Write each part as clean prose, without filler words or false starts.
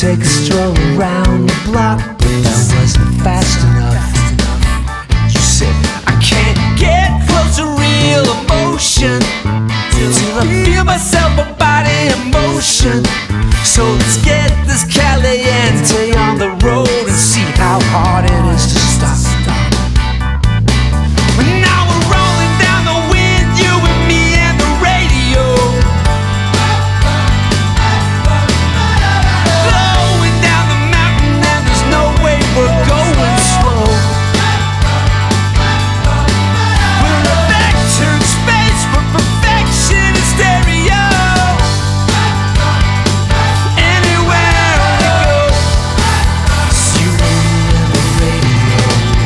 take a stroll around the block, but that wasn't fast enough. You said, I can't get close to real emotion till I feel myself, my body in motion. So let's get this caliente on the road and see how hard it is to stop. Now we're rolling down the wind, you and me and the radio, blowing down the mountain and there's no way we're going slow. We're a vector in space for perfection in stereo. Anywhere we go, it's you and the radio.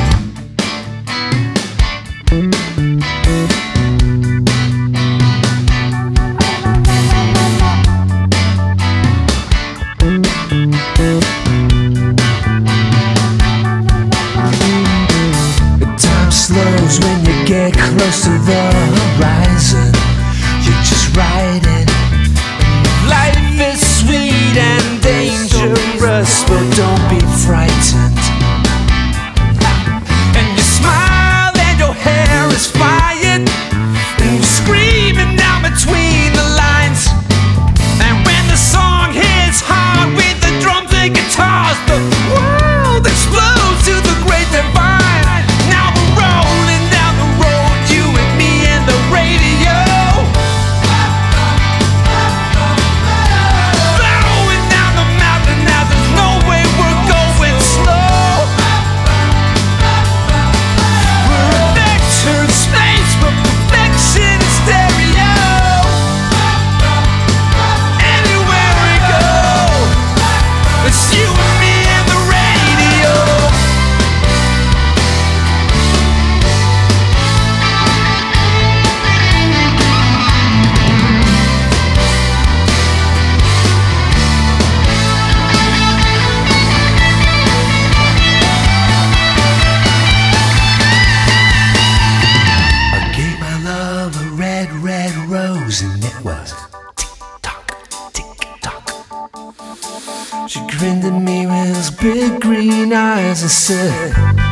Time slows when you get close to the horizon. You're just riding. Life is sweet and dangerous, but don't be frightened. And you smile and your hair is fired, and you're screaming down between the lines. And when the song hits hard with the drums and guitars, the world explodes to the great divine. Now we're rolling down the road, you and me and the radio, blowing down the mountain. Now there's no way we're going slow. We're a vector in space for perfection in stereo. Anywhere we go, it's you and me and the radio. I gave my love a red, red rose, and it was tick-tock, tick-tock. She grinned at me with those big green eyes and said,